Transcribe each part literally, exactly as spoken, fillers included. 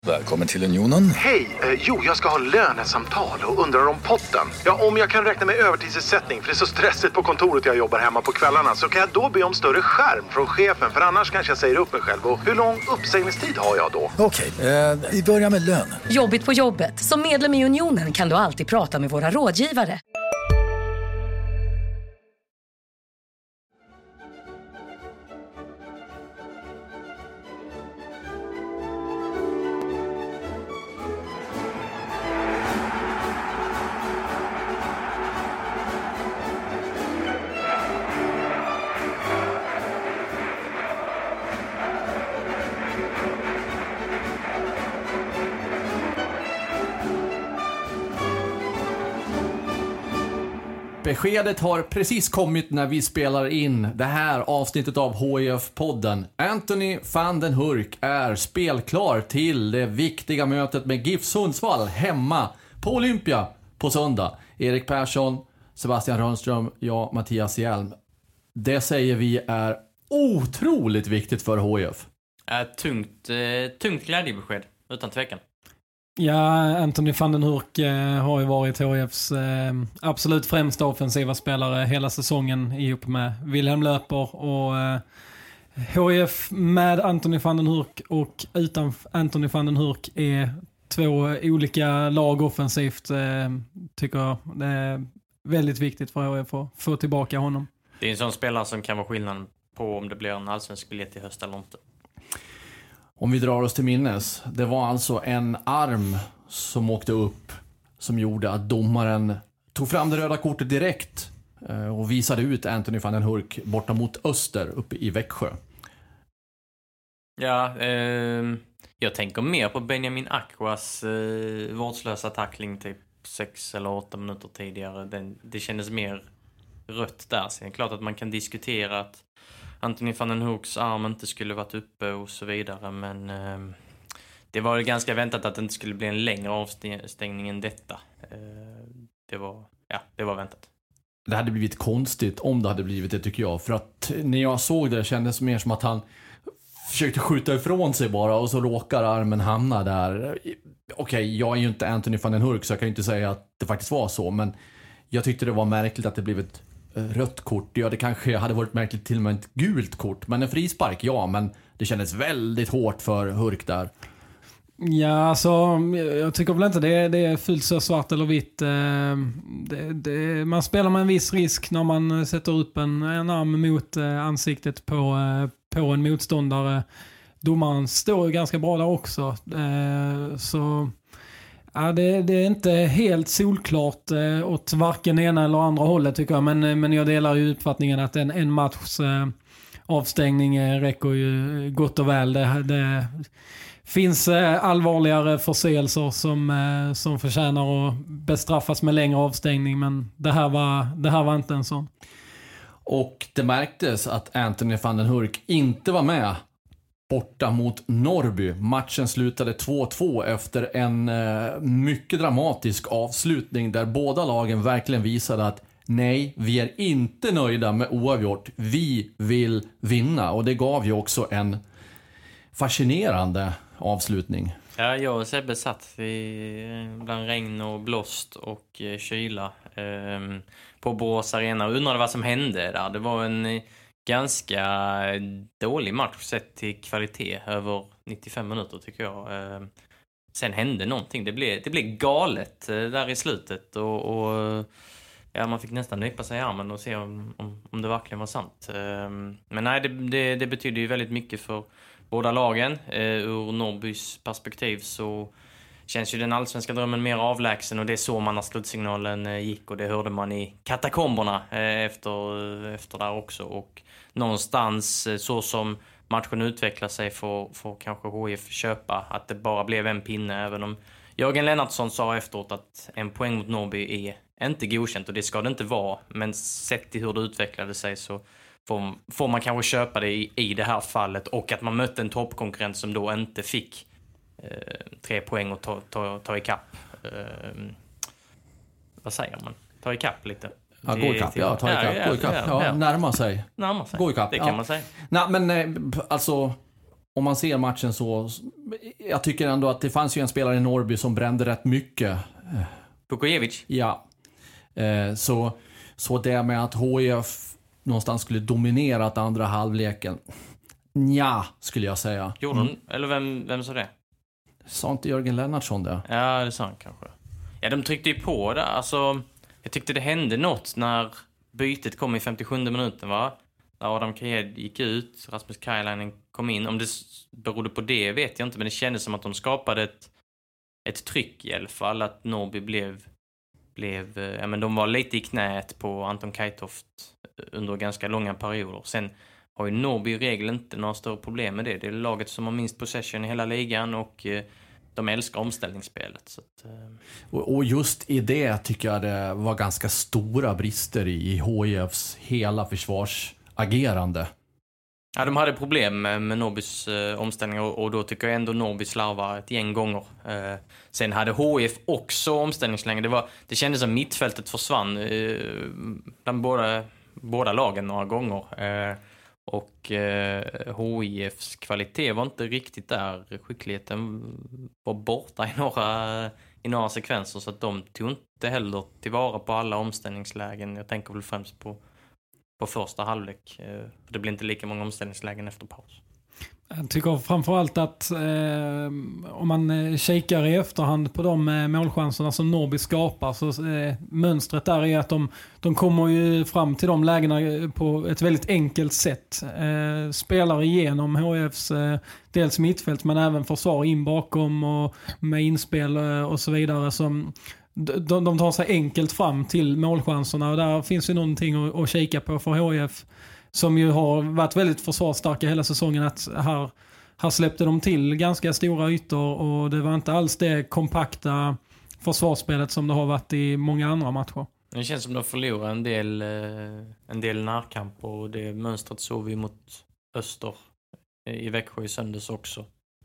Välkommen till Unionen. Hej, eh, jo jag ska ha lönesamtal och undrar om potten. Ja, om jag kan räkna med övertidsersättning för det är så stressigt på kontoret jag jobbar hemma på kvällarna, så kan jag då be om större skärm från chefen, för annars kanske jag säger upp mig själv. Och hur lång uppsägningstid har jag då? Okej, eh, vi börjar med lön. Jobbigt på jobbet. Som medlem i Unionen kan du alltid prata med våra rådgivare. Beskedet har precis kommit när vi spelar in det här avsnittet av H I F-podden. Anthony van den Hurk är spelklar till det viktiga mötet med GIF Sundsvall hemma på Olympia på söndag. Erik Persson, Sebastian Rönnström, jag, Mattias Hjelm. Det säger vi är otroligt viktigt för H I F. Äh, tungt, eh, tungt glädjebesked, utan tvekan. Ja, Anthony van den Hurk eh, har ju varit H I Fs eh, absolut främsta offensiva spelare hela säsongen ihop med Wilhelm Löper, och eh, H I F med Anthony van den Hurk och utan Anthony van den Hurk är två olika lag offensivt, eh, tycker jag. Det är väldigt viktigt för H I F att få tillbaka honom. Det är en sån spelare som kan vara skillnaden på om det blir en allsvensk biljett i höst eller inte. Om vi drar oss till minnes, det var alltså en arm som åkte upp som gjorde att domaren tog fram det röda kortet direkt och visade ut Anthony van den Hurk borta mot Öster uppe i Växjö. Ja, eh, jag tänker mer på Benjamin Aquas eh, vårdslösa tackling typ sex eller åtta minuter tidigare. Den, det kändes mer rött där. Så det är klart att man kan diskutera att Anthony van den Hurks arm inte skulle varit uppe och så vidare, men eh, det var ganska väntat att det inte skulle bli en längre avstängning än detta. Eh, det var, ja, det var väntat. Det hade blivit konstigt om det hade blivit det, tycker jag, för att när jag såg det, det kändes mer som att han försökte skjuta ifrån sig bara och så råkar armen hamna där. Okej, jag är ju inte Anthony van den Hurk så jag kan ju inte säga att det faktiskt var så, men jag tyckte det var märkligt att det blev ett rött kort. Ja, det kanske hade varit märkligt till och med ett gult kort, men en frispark, ja, men det kändes väldigt hårt för Hurk där. Ja, alltså jag tycker väl inte det, det är fullt så svart eller vitt. Det, det, man spelar med en viss risk när man sätter upp en, en arm mot ansiktet på, på en motståndare. Domaren står ju ganska bra där också, så ja, det, det är inte helt solklart eh, åt varken ena eller andra hållet, tycker jag. Men, men jag delar ju uppfattningen att en, en matchs eh, avstängning eh, räcker ju gott och väl. Det, det finns eh, allvarligare förseelser som, eh, som förtjänar att bestraffas med längre avstängning. Men det här var, det här var inte en sån. Och det märktes att Anthony van den Hurk inte var med borta mot Norrby. Matchen slutade två två efter en eh, mycket dramatisk avslutning där båda lagen verkligen visade att nej, vi är inte nöjda med oavgjort. Vi vill vinna, och det gav ju också en fascinerande avslutning. Ja, jag och Sebbe satt i, bland regn och blåst och eh, kyla eh, på Borås Arena och undrade vad som hände där. Det var en ganska dålig match sett till kvalitet över nittiofem minuter, tycker jag. Sen hände någonting. Det blev, det blev galet där i slutet. Och, och ja, man fick nästan nypa sig i armen och se om, om, om det verkligen var sant. Men nej, det, det, det betyder ju väldigt mycket för båda lagen. Ur Norrbys perspektiv så känns ju den allsvenska drömmen mer avlägsen, och det är så man när slutsignalen gick, och det hörde man i katakomberna efter, efter där också. Och någonstans så som matchen utvecklar sig får, får kanske H I F köpa att det bara blev en pinne, även om Jörgen Lennartsson sa efteråt att en poäng mot Norrby är inte godkänt, och det ska det inte vara, men sett till hur det utvecklade sig så får, får man kanske köpa det i, i det här fallet, och att man mötte en toppkonkurrent som då inte fick eh, tre poäng och ta, ta, ta i kapp. Eh, vad säger man? Ta i kapp lite. Ja, gå i kapp, ja, ta i kapp, ja, gå i kapp, ja, ja, närma sig. Närma sig, gå i kapp, det kan ja. man säga. Nej, men alltså om man ser matchen så, jag tycker ändå att det fanns ju en spelare i Norrby som brände rätt mycket. Vukojevic? Ja. Eh, så, så det med att H I F någonstans skulle dominerat andra halvleken. Nja, skulle jag säga. Gjorde hon? Mm. Eller vem, vem sa det? Sa inte Jörgen Lennartsson det? Ja, det sa han kanske. Ja, de tryckte ju på det. Alltså, jag tyckte det hände något när bytet kom i femtiosjunde minuten, va? När Adam Kahed gick ut, Rasmus Kajlainen kom in. Om det berodde på det vet jag inte, men det kändes som att de skapade ett, ett tryck i alla fall. Att Norrby blev, blev... Ja, men de var lite i knät på Anton Kajtoft under ganska långa perioder. Sen har ju Norrby i regel inte några större problem med det. Det är laget som har minst possession i hela ligan och eh, de älskar omställningsspelet. Så att, eh. och, och just i det tycker jag det var ganska stora brister i, i H I Fs hela försvarsagerande. Ja, de hade problem med, med Norrbys eh, omställningar och, och då tycker jag ändå Norrby slarvar ett gäng gånger. Eh, sen hade H I F också omställningslängre. Det, var, det kändes som mittfältet försvann eh, bland båda, båda lagen några gånger. Eh, Och eh, H I Fs kvalitet var inte riktigt där. Skickligheten var borta i några, i några sekvenser. Så att de tog inte heller tillvara på alla omställningslägen. Jag tänker väl främst på, på första halvlek. Eh, för det blir inte lika många omställningslägen efter paus. Jag tycker framförallt att eh, om man kikar i efterhand på de eh, målchanserna som Norrby skapar så eh, mönstret där är att de, de kommer ju fram till de lägena på ett väldigt enkelt sätt. Eh, spelar igenom H I Fs eh, dels mittfält men även försvar in bakom och med inspel eh, och så vidare som de, de tar sig enkelt fram till målchanserna och där finns ju någonting att, att kika på för H I F. Som ju har varit väldigt försvarsstarka hela säsongen att här, här släppte de till ganska stora ytor och det var inte alls det kompakta försvarsspelet som det har varit i många andra matcher. Det känns som de förlorar en del, en del närkamp och det mönstret såg vi mot Öster i Växjö i söndags också.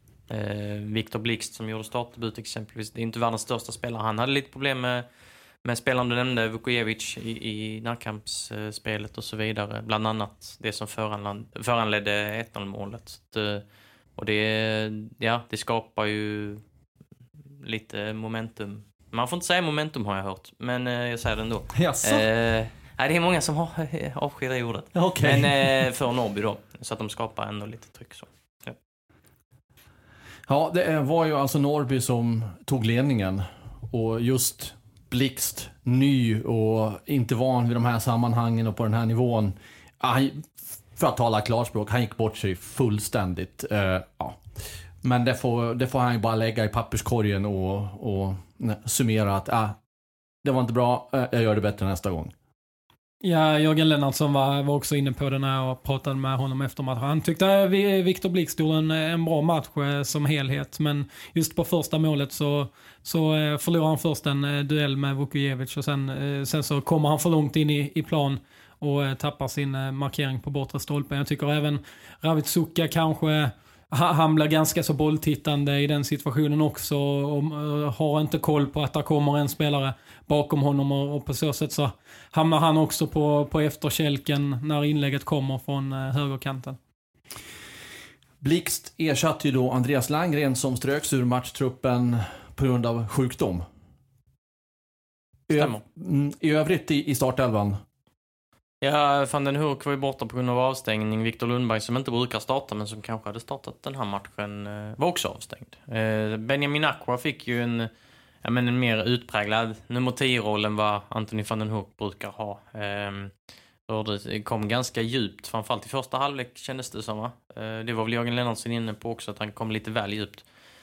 Eh, Viktor Blixt som gjorde startdebut exempelvis, det är inte världens största spelare. Han hade lite problem med Men spelaren du nämnde, Vukojevic, i, i närkampsspelet och så vidare. Bland annat det som föranledde, föranledde ett noll-målet. Och det, ja, det skapar ju lite momentum. Man får inte säga momentum har jag hört, men eh, jag säger det ändå. Jaså? Eh, nej, det är många som har avskyr det ordet. Okay. Men eh, för Norrby då, så att de skapar ändå lite tryck. Så. Ja. Ja, det var ju alltså Norrby som tog ledningen. Och just Blixt, ny och inte van vid de här sammanhangen och på den här nivån. Han, för att tala klarspråk, han gick bort sig fullständigt. Uh, ja. Men det får, det får han ju bara lägga i papperskorgen och, och nej, summera att uh, det var inte bra, uh, jag gör det bättre nästa gång. Ja, Jörgen Lennartsson var, var också inne på det när jag pratade med honom efter matchen. Han tyckte att Viktor Blixt gjorde en, en bra match som helhet. Men just på första målet så, så förlorar han först en duell med Vukojevic. Och sen, sen så kommer han för långt in i, i plan och tappar sin markering på bortre stolpen. Jag tycker även Ravid Suka kanske... Han blir ganska så bolltittande i den situationen också och har inte koll på att det kommer en spelare bakom honom och på så sätt så hamnar han också på, på efterkälken när inlägget kommer från högerkanten. Blixt ersatte ju då Andreas Landgren som ströks ur matchtruppen på grund av sjukdom. Stämmer. I övrigt i, i startelvan. Ja, Van den Hurk var ju borta på grund av avstängning. Viktor Lundberg som inte brukar starta men som kanske hade startat den här matchen var också avstängd. Benjamin Aqua fick ju en, ja, men en mer utpräglad nummer tio-roll än vad Anthony van den Hurk brukar ha. Det kom ganska djupt, framförallt i första halvlek kändes det som. Va? Det var väl Jörgen Lennartsson inne på också att han kom lite väl djupt.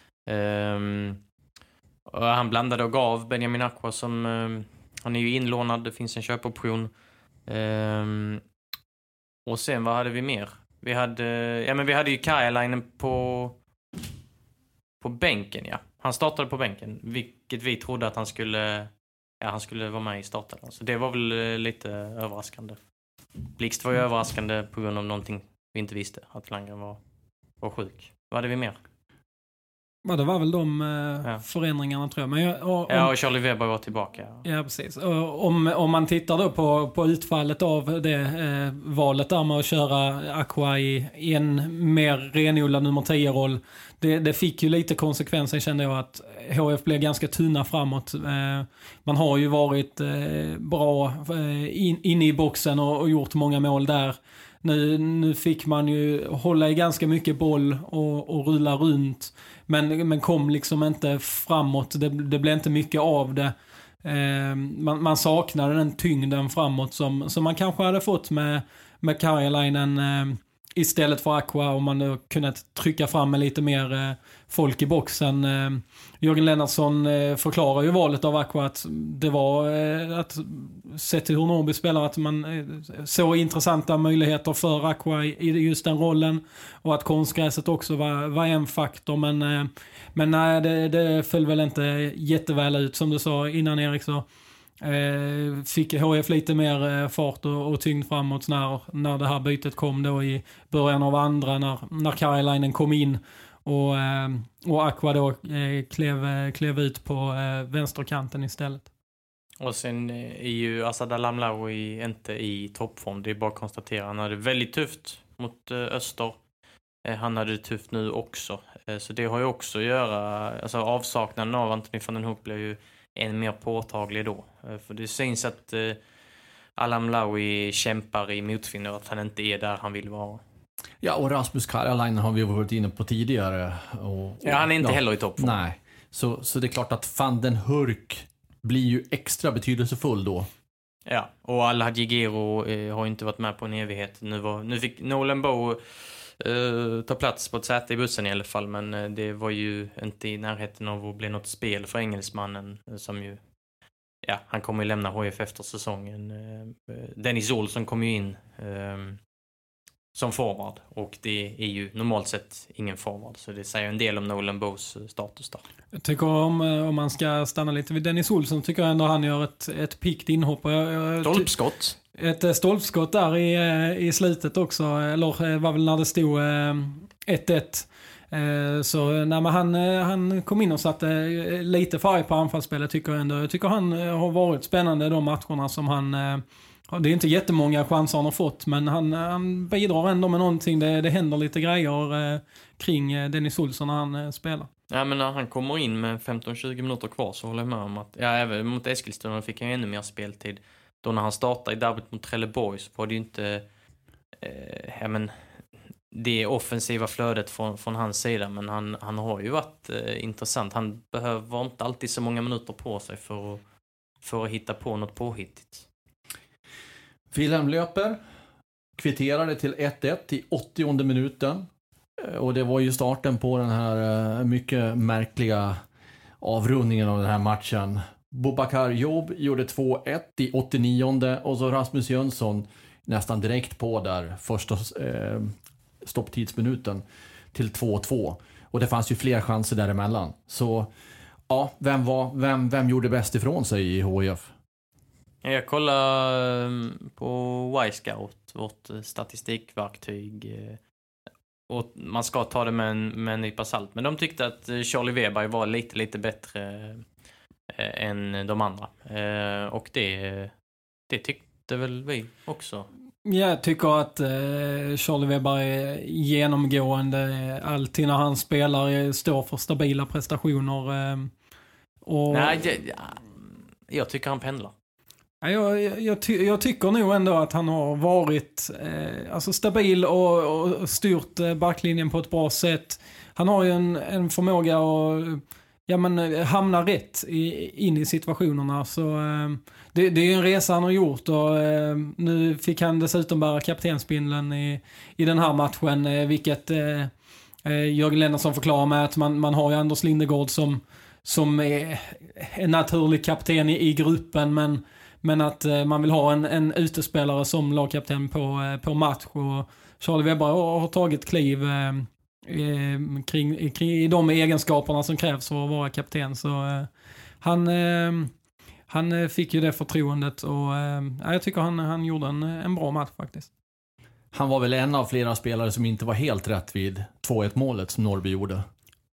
Och han blandade och gav Benjamin Aqua som, han är ju inlånad, det finns en köpoption. Um, och sen vad hade vi mer? Vi hade ja men vi hade ju Kajalainen på på bänken, ja. Han startade på bänken, vilket vi trodde att han skulle ja, han skulle vara med i starten. Så det var väl lite överraskande. Blixt var ju överraskande på grund av någonting vi inte visste, att Landgren var var sjuk. Vad hade vi mer? Ja, det var väl de eh, Ja. förändringarna tror jag. Men jag och, om, Ja, och Charlie Weber var tillbaka. ja, precis. Och, om, om man tittar då på, på utfallet av det eh, valet där med att köra Aqua i, i en mer renodlad nummer tio-roll. Det, det fick ju lite konsekvenser, kände jag, att H F blev ganska tunna framåt. Eh, man har ju varit eh, bra eh, in, inne i boxen och, och gjort många mål där. Nu, nu fick man ju hålla i ganska mycket boll och, och rulla runt. Men, men kom liksom inte framåt. Det, det blev inte mycket av det. Eh, man, man saknade den tyngden framåt som, som man kanske hade fått med, med Karjalainen eh, istället för Aqua, om man nu kunnat trycka fram med lite mer eh, folk i boxen. Eh, Jörgen Lennartsson eh, förklarar ju valet av Aqua att det var eh, att sett till hur Norrby spelar, att man eh, såg intressanta möjligheter för Aqua i, i just den rollen, och att konstgräset också var, var en faktor, men, eh, men nej, det, det föll väl inte jätteväl ut, som du sa innan, Erik, så Eh, fick H F lite mer eh, fart och, och tyngd framåt när, när det här bytet kom då i början av andra, när, när Karjalainen kom in och, eh, och Aqua då eh, klev, klev ut på eh, vänsterkanten istället. Och sen är ju Asad Alamlaoui inte i toppform. Det är bara att konstatera. Han hade väldigt tufft mot eh, Öster. Eh, han hade det tufft nu också. Eh, så det har ju också att göra, alltså avsaknaden av Anthony van den Hoek blev ju än mer påtaglig då. För det syns att eh, Alamlaoui kämpar i motvind och att han inte är där han vill vara. Ja, och Rasmus Karjalainen har vi varit inne på tidigare. Och, och, ja, han är inte ja, heller i toppform. Nej, så, så det är klart att van den Hurk blir ju extra betydelsefull då. Ja, och Alhaji Gero eh, har inte varit med på en evighet. Nu, var, nu fick Nolan Bow Uh, ta plats på ett säte i bussen i alla fall, men uh, det var ju inte i närheten av att bli något spel för engelsmannen, uh, som ju, ja, han kommer ju lämna H F efter säsongen. Uh, Dennis Olsson kommer ju in uh, som forward, och det är ju normalt sett ingen forward, så det säger en del om Nolan Bows status där. Jag tycker om, om man ska stanna lite vid Dennis Olsson, tycker jag ändå han gör ett, ett pikt inhopp. Stolpskott. Ett stolpskott där i, i slutet också, eller var väl när det stod ett ett. Så när man, han, han kom in och satte lite färg på anfallsspelet, tycker jag ändå. Jag tycker han har varit spännande de matcherna som han, det är inte jättemånga chanser han har fått, men han, han bidrar ändå med någonting. Det, det händer lite grejer kring Dennis Olsson när han spelar. Ja, men när han kommer in med femton tjugo minuter kvar så håller jag med om att, ja, även mot Eskilstuna fick han ännu mer speltid. Då när han startade i derbyt mot Trelleborg så var det ju inte eh, ja, men det offensiva flödet från, från hans sida, men han, han har ju varit eh, intressant. Han behöver inte alltid så många minuter på sig för att, för att hitta på något påhittigt. Wilhelm löper, kvitterade till ett ett i åttionde minuten, och det var ju starten på den här mycket märkliga avrundningen av den här matchen. Boubacar Job gjorde två ett i åttionionde, och så Rasmus Jönsson nästan direkt på där första eh, stopptidsminuten till två två. Och det fanns ju fler chanser däremellan. Så ja, vem, var, vem, vem gjorde bäst ifrån sig i H I F? Jag kollar på Y-Scout, vårt statistikverktyg. Och man ska ta det med en, med en nypa salt. Men de tyckte att Charlie Weber var lite, lite bättre än de andra. Och det, det tyckte väl vi också. Jag tycker att eh, Charlie Weber är genomgående alltid när han spelar, står för stabila prestationer. Eh, och Nej, jag, jag tycker han pendlar. Jag, jag, jag, ty, jag tycker nog ändå att han har varit eh, alltså stabil och, och styrt eh, backlinjen på ett bra sätt. Han har ju en, en förmåga att ja, men, hamna rätt i, in i situationerna. Så, eh, det, det är ju en resa han har gjort, och eh, nu fick han dessutom bära kaptensbindeln i, i den här matchen, eh, vilket eh, Jörgen Lennartsson förklarar med att man, man har ju Anders Lindegård som, som är en naturlig kapten i, i gruppen, men Men att eh, man vill ha en, en utespelare som lagkapten på, eh, på match. Och Charlie Weber har, har tagit kliv eh, eh, kring, kring i de egenskaperna som krävs för att vara kapten. Så eh, han, eh, han fick ju det förtroendet, och eh, jag tycker han, han gjorde en, en bra match faktiskt. Han var väl en av flera spelare som inte var helt rätt vid två ett målet som Norrby gjorde.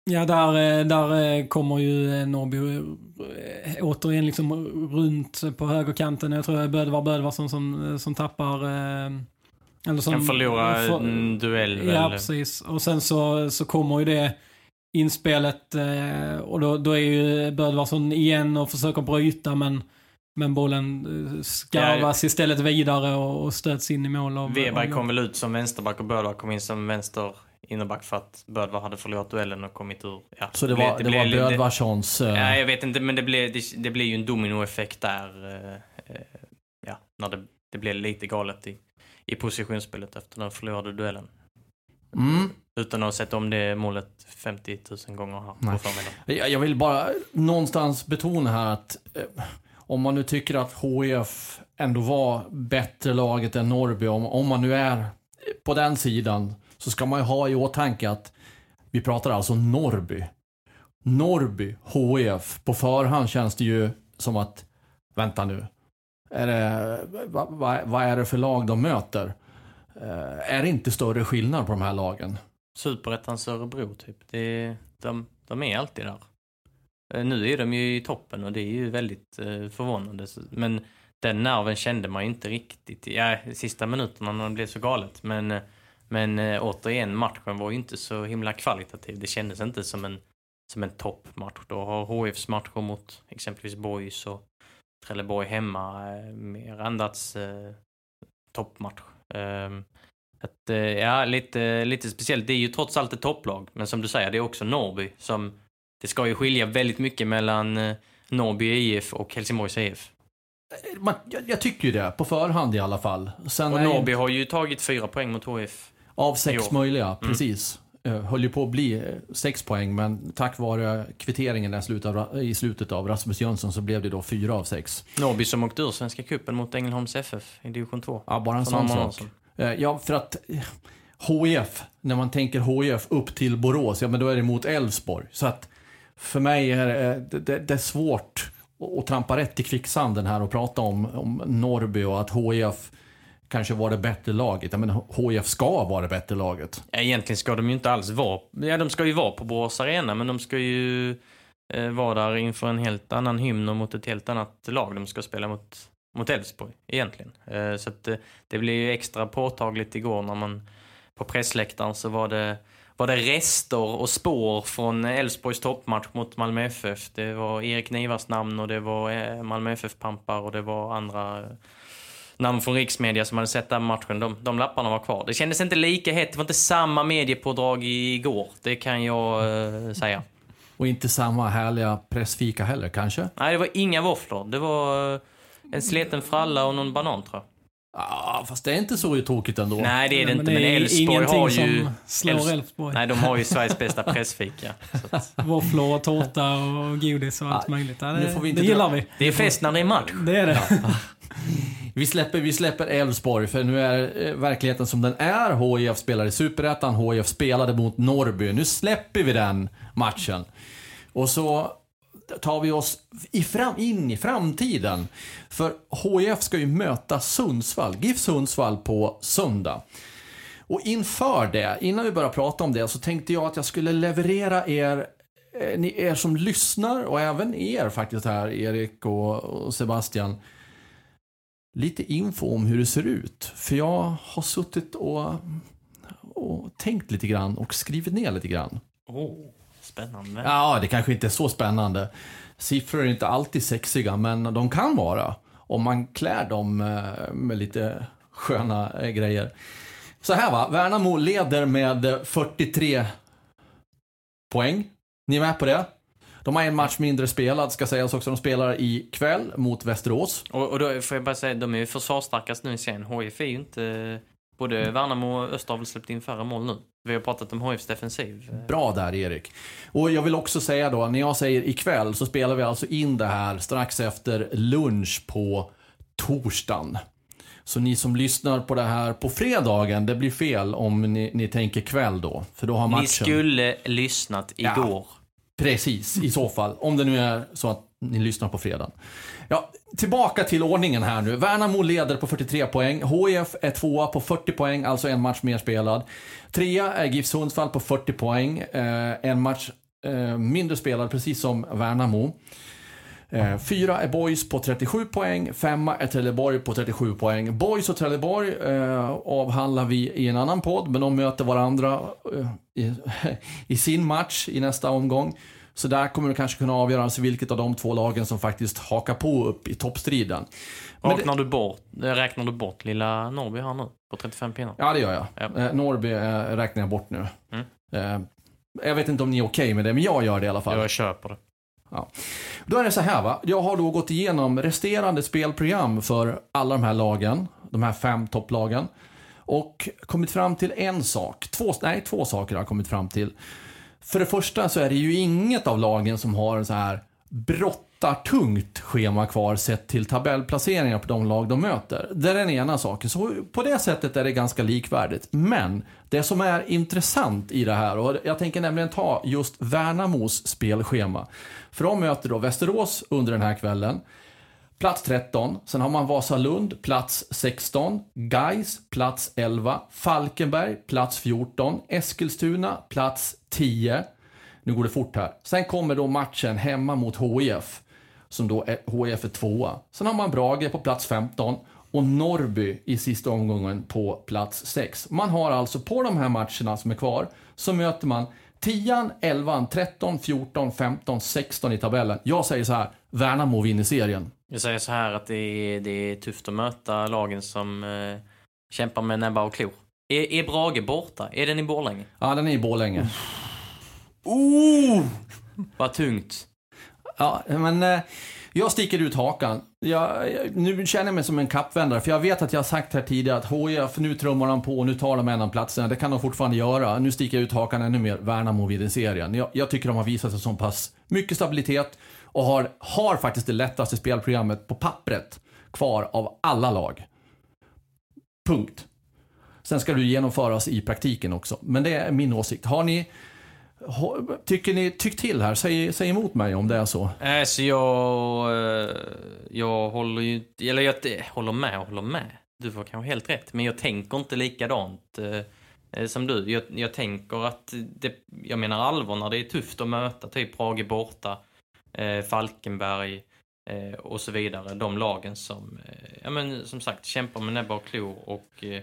Ja, där, där kommer ju Norrby återigen liksom runt på högerkanten. Jag tror det är Bödvar Bödvarsson som, som tappar... Eller som, kan förlora för, en duell. Ja, väl. precis. Och sen så, så kommer ju det inspelet och då, då är ju Bödvarsson igen och försöker bryta, men, men bollen skarvas ja, istället vidare och, och stöts in i mål. Av, Weberg kom väl ut som vänsterback och Bödvar kom in som vänster innerback för att Bödvar hade förlorat duellen och kommit ur. Ja, så det, det var, det blev, var Bödvarssons... Uh... Ja, jag vet inte, men det blev, det, det blev ju en dominoeffekt där. Uh, uh, ja, när det, det blev lite galet i, i positionsspelet efter den förlorade duellen. Mm. Utan att ha sett om det målet femtio tusen gånger här på förmiddagen. Jag, jag vill bara någonstans betona här att eh, om man nu tycker att H I F ändå var bättre laget än Norrby, om, om man nu är på den sidan, så ska man ju ha i åtanke att vi pratar alltså Norrby. Norrby, H I F. På förhand känns det ju som att, vänta nu, är det, vad, vad, vad är det för lag de möter? Uh, är det inte större skillnad på de här lagen? Superettans Örebro typ. Det, de, de är alltid där. Uh, nu är de ju i toppen och det är ju väldigt uh, förvånande. Men den nerven kände man ju inte riktigt i ja, sista minuterna när det blev så galet. Men, uh, men uh, återigen, matchen var ju inte så himla kvalitativ. Det kändes inte som en, som en toppmatch. Då har H Fs matcher mot exempelvis Boys och Trelleborg hemma uh, mer andats uh, toppmatch. Um, att, uh, ja, lite, lite speciellt. Det är ju trots allt ett topplag, men som du säger, det är också Norrby som, det ska ju skilja väldigt mycket mellan uh, Norrby I F och Helsingborgs I F. Man, jag, jag tycker ju det, på förhand i alla fall. Sen och Norrby har ju tagit fyra poäng mot H F. Av sex möjliga, mm. precis. Uh, höll ju på att bli uh, sex poäng, men tack vare kvitteringen i slutet av, i slutet av Rasmus Jönsson så blev det då fyra av sex. Norrby som åkte ur Svenska cupen mot Ängelholms F F i division två. Ja, bara en sån sak. Uh, ja, för att uh, H I F, när man tänker H I F upp till Borås, ja men då är det mot Elfsborg. Så att för mig är uh, det, det är svårt att, att trampa rätt i kvicksanden här och prata om, om Norrby och att H I F kanske var det bättre laget. Jag menar, H I F ska vara det bättre laget. Ja, egentligen ska de ju inte alls vara. Ja, de ska ju vara på Borås Arena, men de ska ju eh, vara där inför en helt annan hymn och mot ett helt annat lag. De ska spela mot, mot Elfsborg, egentligen. Eh, så att, eh, det blev ju extra påtagligt igår när man på pressläktaren så var det, var det rester och spår från Elfsborgs toppmatch mot Malmö F F. Det var Erik Nivars namn och det var eh, Malmö F F-pampar och det var andra... Eh, namn från riksmedia som hade sett den matchen, de, de lapparna var kvar. Det kändes inte lika hett, det var inte samma mediepådrag igår, det kan jag uh, säga. Och inte samma härliga pressfika heller, kanske? Nej, det var inga våfflor. Det var uh, en sleten fralla och någon banan, tror jag. Ja, ah, fast det är inte så tokigt ändå. Nej, det är det ja, inte, men men Elfsborg har ju... slår Elfsborg. Nej, de har ju Sveriges bästa pressfika. Att... Våfflor och tårta och godis och allt ja, möjligt. Ja, det, får vi inte det gillar vi. Det är fest när det är match. Det är det. Ja. Vi släpper, vi släpper Elfsborg, för nu är verkligheten som den är. H I F spelar i Superettan, H I F spelade mot Norrby. Nu släpper vi den matchen. Och så tar vi oss i fram, in i framtiden. För H I F ska ju möta Sundsvall, GIF Sundsvall på söndag. Och inför det, innan vi börjar prata om det, så tänkte jag att jag skulle leverera er, ni er som lyssnar och även er faktiskt här, Erik och, och Sebastian, lite info om hur det ser ut. För jag har suttit och, och tänkt lite grann och skrivit ner lite grann. Oh, spännande. Ja, det kanske inte är så spännande. Siffror är inte alltid sexiga, men de kan vara. Om man klär dem med lite sköna grejer. Så här va, Värnamo leder med fyrtiotre poäng. Ni är med på det? De har en match mindre spelad, ska sägas också. De spelar i kväll mot Västerås. Och, och då får jag bara säga, de är ju försvarsstarkast nu i sen. H I F är ju inte... Både Värnamo och Öster har väl släppt in färre mål nu. Vi har pratat om H I Fs defensiv. Bra där, Erik. Och jag vill också säga då, när jag säger ikväll så spelar vi alltså in det här strax efter lunch på torsdagen. Så ni som lyssnar på det här på fredagen, det blir fel om ni, ni tänker kväll då. För då har matchen... Ni skulle lyssnat igår. Ja, precis, i så fall. Om det nu är så att ni lyssnar på fredagen. Ja, tillbaka till ordningen här nu. Värnamo leder på fyrtiotre poäng. H I F är tvåa på fyrtio poäng, alltså en match mer spelad. Trea är GIF Sundsvall på fyrtio poäng. Eh, en match eh, mindre spelare precis som Värnamo. Eh, fyra är Boys på trettiosju poäng, femma är Trelleborg på trettiosju poäng. Boys och Trelleborg eh, avhandlar vi i en annan podd, men de möter varandra eh, i, i sin match i nästa omgång. Så där kommer det kanske kunna avgöras vilket av de två lagen som faktiskt hakar på upp i toppstriden. Räknar, det, du bort, räknar du bort lilla Norrby här nu på trettiofem pinnar? Ja, det gör jag. Ja. Eh, Norrby eh, räknar jag bort nu. Mm. Eh, jag vet inte om ni är okej med det, men jag gör det i alla fall. Jag köper det. Ja. Då är det så här, va. Jag har då gått igenom resterande spelprogram för alla de här lagen, de här fem topplagen, och kommit fram till en sak. Två, nej, två saker har jag kommit fram till. För det första så är det ju inget av lagen som har en så här brottartungt schema kvar sett till tabellplaceringar på de lag de möter. Det är den ena saken. Så på det sättet är det ganska likvärdigt. Men det som är intressant i det här, och jag tänker nämligen ta just Värnamos spelschema. För de möter då Västerås under den här kvällen. Plats tretton, sen har man Vasalund, plats sexton, Gais, plats elva, Falkenberg, plats fjorton, Eskilstuna, plats tio. Nu går det fort här. Sen kommer då matchen hemma mot H I F, som då är, H I F är tvåa. Sen har man Brage på plats femton och Norrby i sista omgången på plats sex. Man har alltså på de här matcherna som är kvar, så möter man tio, elva, tretton, fjorton, femton, sexton i tabellen. Jag säger så här, Värnamo vinner serien. Jag säger så här att det är, det är tufft att möta lagen som eh, kämpar med näbbar och klor. Är, är Brage borta? Är den i Borlänge? Ja, den är i Borlänge. Oh! Vad tungt. Ja, men eh, jag sticker ut hakan. Jag, jag, nu känner jag mig som en kappvändare, för jag vet att jag har sagt här tidigare att H I F, nu trummar de på och nu tar de en av platserna. Det kan de fortfarande göra. Nu sticker jag ut hakan ännu mer. Värnamo vid den serien. Jag, jag tycker de har visat sig som pass mycket stabilitet och har, har faktiskt det lättaste spelprogrammet på pappret kvar av alla lag. Punkt. Sen ska det genomföras i praktiken också. Men det är min åsikt. Har ni Tycker ni, tyck till här, säg, säg emot mig om det är så. Äh, så jag jag håller ju, eller jag håller med, håller med. Du får kanske helt rätt, men jag tänker inte likadant eh, som du. Jag, jag tänker att det, jag menar allvar när det är tufft att möta typ Brage borta, eh, Falkenberg eh, och så vidare. De lagen som, eh, ja men som sagt, kämpar med näbbar och klor och eh,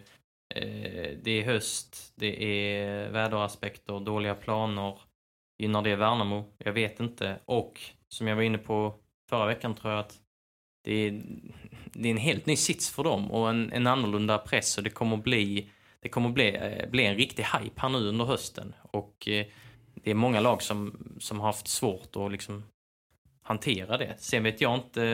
det är höst, det är väderaspekter, dåliga planer. Gynnar det Värnamo? Jag vet inte. Och som jag var inne på förra veckan tror jag att det är, det är en helt ny sits för dem och en, en annorlunda press, och det kommer bli det kommer bli, bli en riktig hype här nu under hösten, och det är många lag som, som har haft svårt att liksom hantera det. Sen vet jag inte,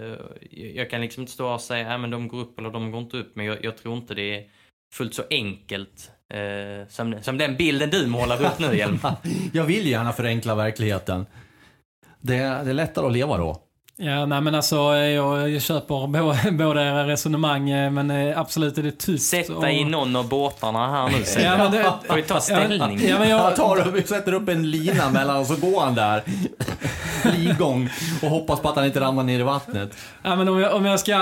jag kan liksom inte stå och säga att de går upp eller de går inte upp, men jag, jag tror inte det är fullt så enkelt eh, som, som den bilden du målar upp nu, Hjelm. Jag vill gärna förenkla verkligheten. Det är, det är lättare att leva då. Ja, nej men alltså jag, jag köper både, både resonemang, men absolut är det tyst. Sätta och... i någon av båtarna här nu. Ja, men det... Får vi ta ställning? Ja, men jag... jag tar och sätter upp en lina mellan och så går han där ligång och hoppas på att han inte ramlar ner i vattnet. Ja, men om jag, om jag ska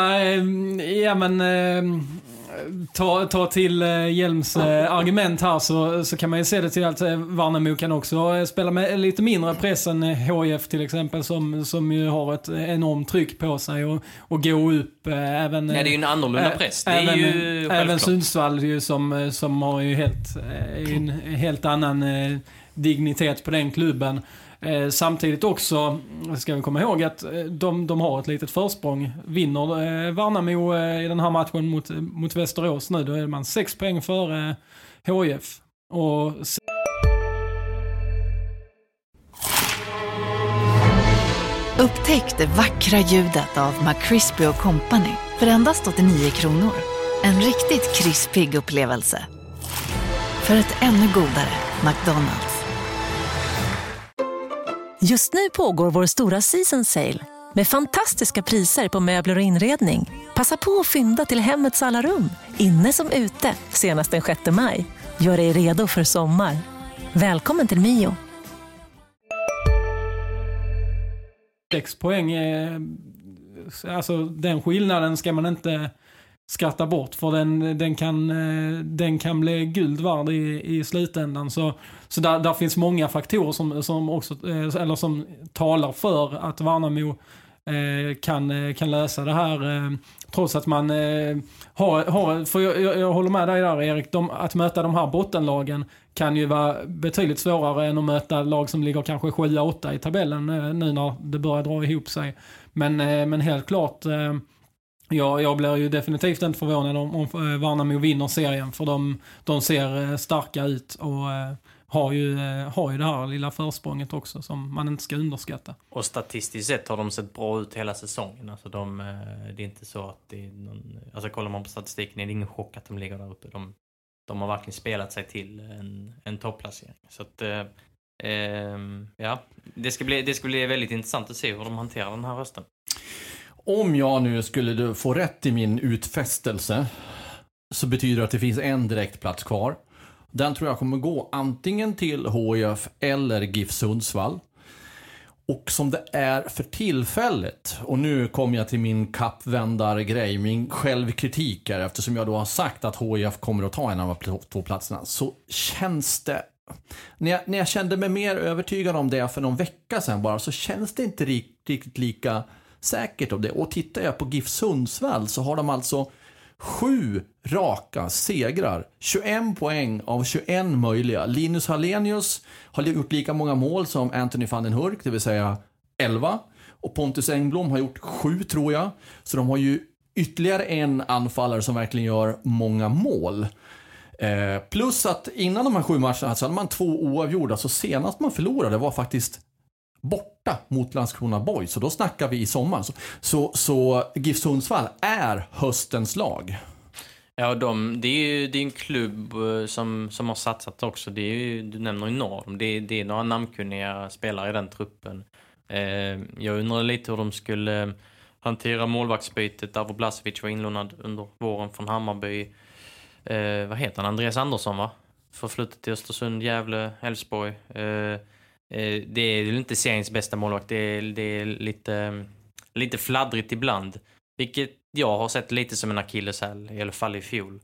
ja men ta, ta till Hjelms argument här, så, så kan man ju se det till att Värnamo kan också spela med lite mindre press än H I F till exempel, som, som ju har ett enormt tryck på sig och, och gå upp även... Nej, det är ju en annorlunda press. Det är även, ju även Sundsvall ju, som, som har ju helt, en helt annan dignitet på den klubben. Eh, samtidigt också ska vi komma ihåg att de, de har ett litet försprång. Vinner eh, Värnamo eh, i den här matchen mot, mot Västerås nu, då är man sex poäng före eh, H I F. Och... Upptäck det vackra ljudet av McCrispy och Company för endast åttionio kronor. En riktigt krispig upplevelse. För ett ännu godare McDonald's. Just nu pågår vår stora season sale med fantastiska priser på möbler och inredning. Passa på att fynda till hemmets alla rum, inne som ute, senast den sjätte maj. Gör dig redo för sommar. Välkommen till Mio. Sex poäng är, alltså den skillnaden ska man inte skatta bort, för den, den, kan, den kan bli guld värd i, i slutändan. Så, så där, där finns många faktorer som, som, också, eller som talar för att Värnamo eh, kan, kan lösa det här. Eh, trots att man eh, har, har, för jag, jag, jag håller med dig där, Erik, de, att möta de här bottenlagen kan ju vara betydligt svårare än att möta lag som ligger kanske sju åtta i tabellen eh, nu när det börjar dra ihop sig. Men, eh, men helt klart... Eh, Ja, jag blir ju definitivt inte förvånad om, om Värnamo vinner serien, för de, de ser starka ut och eh, har, ju, eh, har ju det här lilla försprånget också som man inte ska underskatta. Och statistiskt sett har de sett bra ut hela säsongen. Alltså de, det är inte så att det är någon, alltså kollar man på statistiken är det ingen chock att de ligger där uppe. De, de har verkligen spelat sig till en, en topplacering. Så att, eh, eh, ja, det ska, bli, det ska bli väldigt intressant att se hur de hanterar den här hösten. Om jag nu skulle få rätt i min utfästelse så betyder det att det finns en direktplats kvar. Den tror jag kommer gå antingen till H I F eller GIF Sundsvall. Och som det är för tillfället, och nu kommer jag till min kappvändargrej, min självkritik här, eftersom jag då har sagt att H I F kommer att ta en av de två platserna, så känns det, när jag, när jag kände mig mer övertygad om det för någon vecka sedan bara, så känns det inte riktigt lika säkert av det. Och tittar jag på GIF Sundsvall så har de alltså sju raka segrar. tjugoen poäng av tjugoen möjliga. Linus Hallenius har gjort lika många mål som Anthony van den Hurk, det vill säga elva. Och Pontus Engblom har gjort sju, tror jag. Så de har ju ytterligare en anfallare som verkligen gör många mål. Eh, plus att innan de här sju matcherna så hade man två oavgjorda. Så senast man förlorade var faktiskt borta mot Landskrona Boys. Så då snackar vi i sommar. Så, så, så GIF Sundsvall är höstens lag. Ja, de, det är ju det är en klubb som, som har satsat också. Det är ju, du nämner ju Norm. Det är, det är några namnkunniga spelare i den truppen. Eh, jag undrar lite hur de skulle hantera målvaktsbytet. Davor Blasevic var inlånad under våren från Hammarby. Eh, vad heter han? Andreas Andersson, va? Förflyttat till Östersund, Gävle, Älvsborg. Eh, Det är inte seriens bästa målvakt. Det är, det är lite, lite fladdrigt ibland. Vilket jag har sett lite som en akilleshäl, i alla fall i fjol.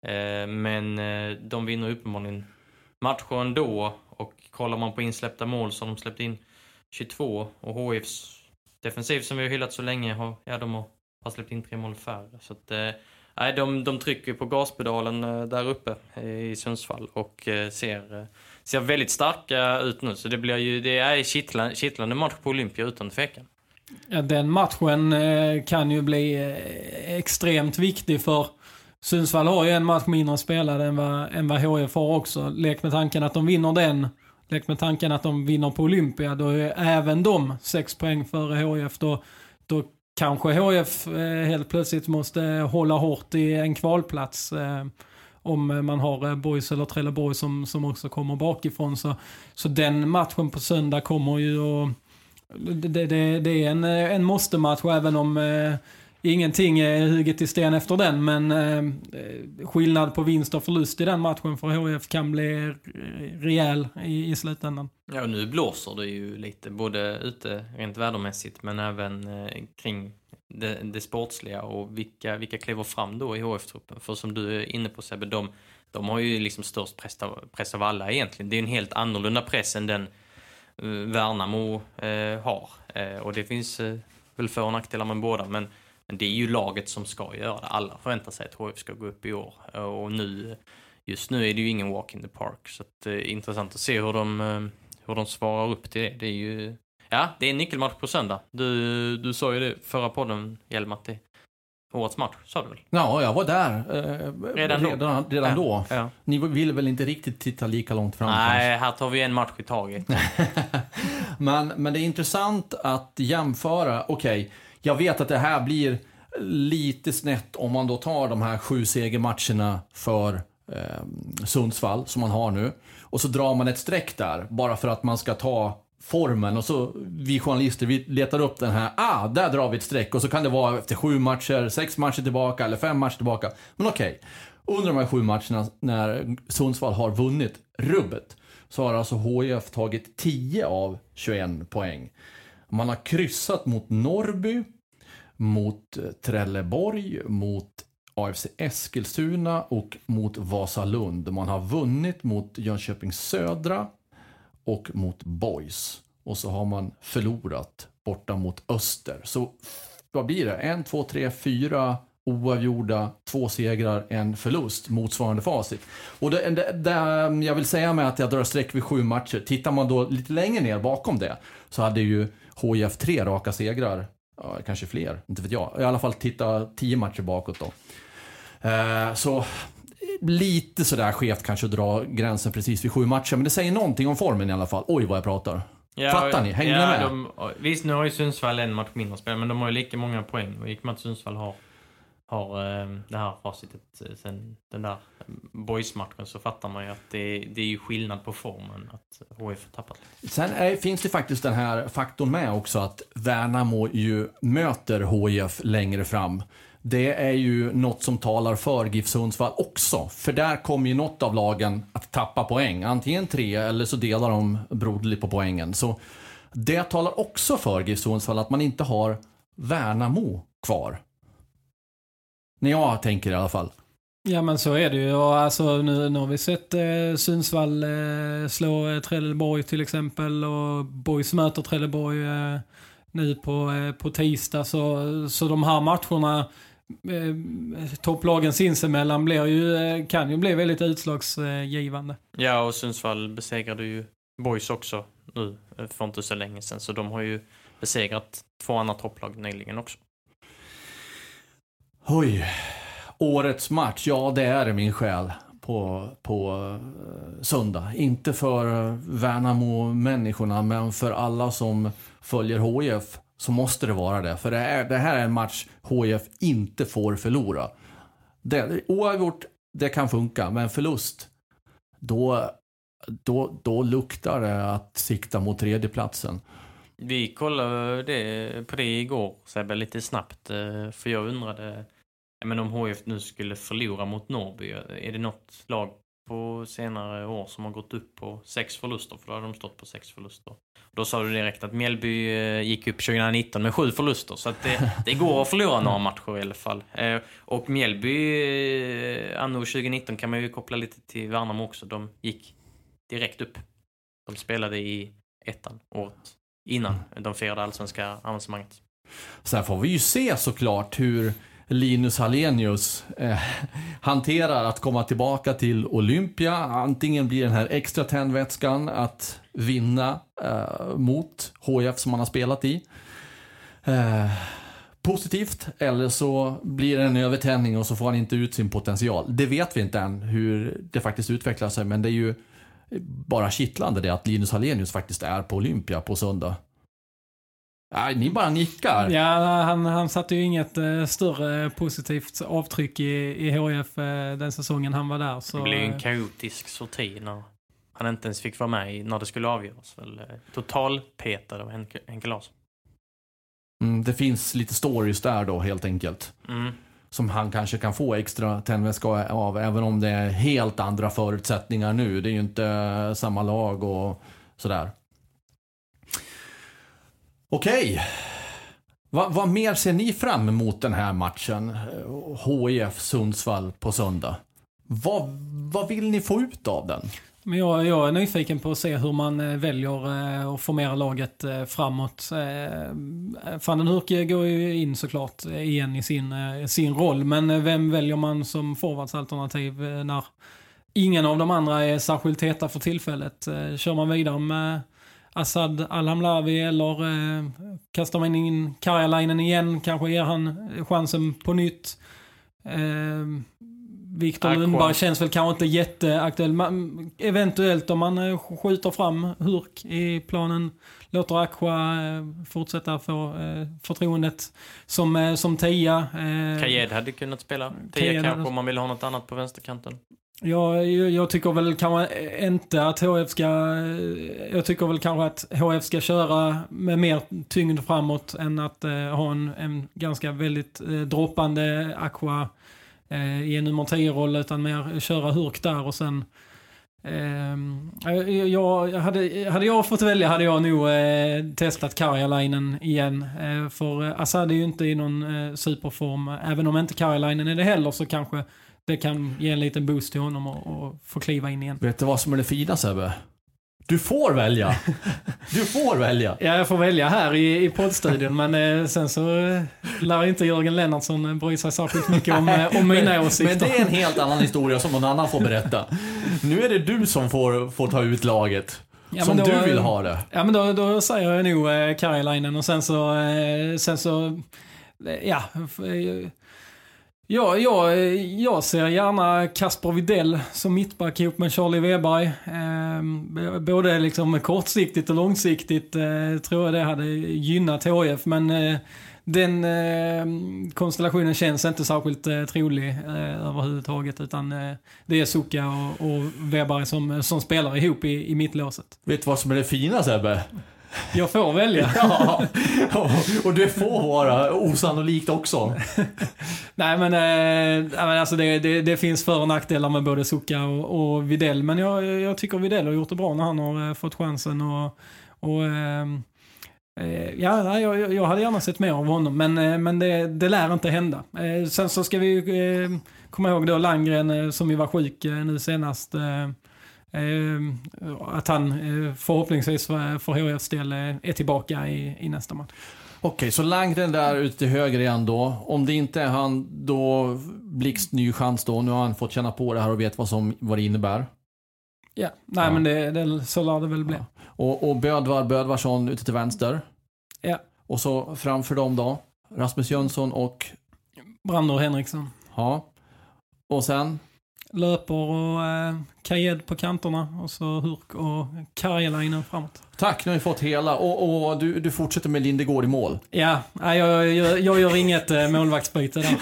Men de vinner uppenbarligen matcher ändå. Och kollar man på insläppta mål så har de släppt in tjugotvå. Och H F:s defensiv som vi har hyllat så länge har, ja, de har, har släppt in tre mål färre. Så att, nej, de, de trycker på gaspedalen där uppe i Sundsvall och ser... ser väldigt starka ut nu, så det blir ju det är kittlande, kittlande match på Olympia utan tvekan. Ja, den matchen eh, kan ju bli eh, extremt viktig, för Sundsvall har ju en match mindre spelad än vad, än vad H F har också. Lek med tanken att de vinner den, lek med tanken att de vinner på Olympia, då är även de sex poäng före H F. Då, då kanske H F eh, helt plötsligt måste hålla hårt i en kvalplats. Eh, om man har Boys eller Trelleborg som, som också kommer bakifrån. Så, så den matchen på söndag kommer ju att... Det, det, det är en, en måste-match, även om eh, ingenting är hugget i sten efter den. Men eh, skillnad på vinst och förlust i den matchen för H F kan bli rejäl i, i slutändan. Ja, och nu blåser det ju lite, både ute rent värdemässigt men även eh, kring det, det sportsliga, och vilka, vilka kliver fram då i H F-truppen. För som du är inne på, Sebbe, de, de har ju liksom störst press av, press av alla egentligen. Det är en helt annorlunda press än den uh, Värnamo uh, har. Uh, och det finns uh, väl för- och nackdelar med båda, men, men det är ju laget som ska göra det. Alla förväntar sig att H F ska gå upp i år. Uh, och nu, just nu är det ju ingen walk in the park. Så det är uh, intressant att se hur de, uh, hur de svarar upp till det. Det är ju... Ja, det är en nyckelmatch på söndag. Du, du sa ju det förra podden, Hjelm, att det är årets match, sa du väl? Ja, jag var där eh, redan då. Redan, redan ja. då. Ja. Ni vill väl inte riktigt titta lika långt fram? Nej, kanske? här tar vi en match i taget. men, men det är intressant att jämföra. Okej, okay, jag vet att det här blir lite snett om man då tar de här sju segermatcherna för eh, Sundsvall som man har nu. Och så drar man ett streck där, bara för att man ska ta formen, och så vi journalister, vi letar upp den här, ah, där drar vi ett streck, och så kan det vara efter sju matcher, sex matcher tillbaka eller fem matcher tillbaka. Men okej, okay. Under de här sju matcherna när Sundsvall har vunnit rubbet, så har alltså H I F tagit tio av tjugoen poäng. Man har kryssat mot Norrby, mot Trelleborg, mot A F C Eskilstuna och mot Vasalund. Man har vunnit mot Jönköping Södra och mot Boys. Och så har man förlorat borta mot Öster. Så vad blir det? En, två, tre, fyra oavgjorda, två segrar, en förlust, motsvarande facit. Och det, det, det jag vill säga med att jag drar streck vid sju matcher. Tittar man då lite längre ner bakom det, så hade ju H I F tre raka segrar. Ja, kanske fler, inte vet jag. I alla fall titta tio matcher bakåt då. Eh, så lite sådär skevt kanske att dra gränsen precis vid sju matcher. Men det säger någonting om formen i alla fall. Oj vad jag pratar. Ja, Fattar ni? Hänger ja, med? De, visst, nu har ju Sundsvall en match mindre spel, men de har ju lika många poäng. Och gick man att Sundsvall har, har eh, det här facitet sen den där boys-matchen, så fattar man ju att det, det är ju skillnad på formen att H F har tappat. Sen är, finns det faktiskt den här faktorn med också att Värnamo ju möter H I F längre fram. Det är ju något som talar för GIF Sundsvall också. För där kommer ju något av lagen att tappa poäng. Antingen tre eller så delar de broderligt på poängen. Så det talar också för GIF Sundsvall att man inte har Värnamo kvar. När jag tänker i alla fall. Ja, men så är det ju. Och alltså, nu, nu har vi sett eh, Sundsvall eh, slå eh, Trelleborg till exempel. Och Boys möter Trelleborg eh, nu på, eh, på tisdag. Så, så de här matcherna, eh, topplagen sinsemellan, blir ju, eh, kan ju bli väldigt utslagsgivande. Ja, och Sundsvall besegrade ju Boys också nu för inte så länge sedan. Så de har ju besegrat två andra topplag nyligen också. Oj, årets match, ja det är det min själ på, på uh, söndag. Inte för Värnamo-människorna, men för alla som följer H I F så måste det vara det. För det, är, det här är en match H I F inte får förlora. Det, oavgjort, det kan funka, men förlust, då, då, då luktar det att sikta mot tredjeplatsen. Vi kollade det, på det igår, Sebbe, lite snabbt. För jag undrade, men om H I F nu skulle förlora mot Norrby, är det något lag på senare år som har gått upp på sex förluster? För då har de stått på sex förluster. Då sa du direkt att Mjällby gick upp tjugonitton med sju förluster. Så att det, det går att förlora några matcher i alla fall. Och Mjällby anno tjugonitton kan man ju koppla lite till Värnamo också. De gick direkt upp. De spelade i ettan året innan de firade allsvenska avancemanget. Sen får vi ju se såklart hur Linus Hallenius eh, hanterar att komma tillbaka till Olympia. Antingen blir den här extra tändvätskan att vinna eh, mot H I F som man har spelat i eh, positivt, eller så blir det en övertändning och så får han inte ut sin potential. Det vet vi inte än hur det faktiskt utvecklar sig, men det är ju bara kittlande det att Linus Hallenius faktiskt är på Olympia på söndag. Ja, ni bara nickar. Ja, han, han satte ju inget eh, större positivt avtryck i, i H F eh, den säsongen han var där. Så, det blev en kaotisk sorti när han inte ens fick vara med i, när det skulle avgöras. Väl, total petad av Henke, Henke Larsson. Mm, det finns lite stories där då helt enkelt. Mm. Som han kanske kan få extra tändvätska av, även om det är helt andra förutsättningar nu. Det är ju inte samma lag och sådär. Okej. Va, vad mer ser ni fram emot den här matchen? H I F Sundsvall på söndag. Vad, vad vill ni få ut av den? Men jag, jag är nyfiken på att se hur man väljer att formera laget framåt. Van den Hurke går ju in såklart igen i sin, sin roll. Men vem väljer man som forwardsalternativ när ingen av de andra är särskilt heta för tillfället? Kör man vidare med Assad Alhamlavi eller eh, kastar man in Karjalainen igen, kanske ger han chansen på nytt. Eh, Viktor Lundberg känns väl kanske inte jätteaktuell. Man, eventuellt om man eh, skjuter fram Hurk i planen, låter Aqua eh, fortsätta få eh, förtroendet som, eh, som tia. Eh, Kajed hade kunnat spela tia kanske hade... om man vill ha något annat på vänsterkanten. Ja, jag, jag tycker väl kanske inte att H F ska jag tycker väl kanske att H F ska köra med mer tyngd framåt än att eh, ha en, en ganska väldigt eh, droppande Aqua eh, i en nummer tio-roll, utan mer köra Hurk där och sen Eh, jag, hade, hade jag fått välja hade jag nog eh, testat Karjalainen igen. Eh, för Assad är ju inte i någon eh, superform. Även om inte Karjalainen är det heller så kanske det kan ge en liten boost till honom och, och få kliva in igen. Vet du vad som är det fina, Sebbe? Du får välja. Du får välja. Ja, jag får välja här i, i poddstudion. Men eh, sen så eh, lär inte Jörgen Lennartsson bry sig särskilt mycket om, eh, om mina åsikter. Men det är en helt annan historia som någon annan får berätta. Nu är det du som får, får ta ut laget. Ja, som då, du vill ha det. Ja, men då, då säger jag nog eh, Karjalainen. Och sen så... Eh, sen så eh, ja... Eh, Ja, jag, jag ser gärna Kasper Widell som mittback ihop med Charlie Weberg. Eh, både liksom kortsiktigt och långsiktigt eh, tror jag det hade gynnat H I F. Men eh, den eh, konstellationen känns inte särskilt eh, trolig eh, överhuvudtaget. Utan eh, det är Suka och, och Weberg som, som spelar ihop i, i mittlåset. Vet du vad som är det fina, Sebbe? Jag får välja. Ja, och det får vara osannolikt också. Nej, men, äh, alltså det, det, det finns för- och nackdelar med både Suka och, och Widell. Men jag, jag tycker Widell har gjort det bra när han har äh, fått chansen. Och, och, äh, ja, jag, jag hade gärna sett mer av honom. Men, äh, men det, det lär inte hända. Äh, sen så ska vi äh, komma ihåg då Landgren äh, som ju var sjuk äh, nu senast. Äh, att han förhoppningsvis för H F:s del är tillbaka i, i nästa match. Okej, så Landgren där ute till höger igen då. Om det inte är han, då Blixt ny chans då. Nu har han fått känna på det här och vet vad, som, vad det innebär. Ja, nej ja. men det, det, så lär det väl bli. Ja. Och, och Bödvar, Bödvarsson ute till vänster. Ja. Och så framför dem då Rasmus Jönsson och Brandor Henriksson. Ja. Och sen Löper och eh, Kajed på kanterna och så Hurk och Karjalainen framåt. Tack, nu har vi fått hela. Och, och du, du fortsätter med Lindegård i mål. Ja, jag, jag, jag, jag gör inget eh, målvaktsbyte där.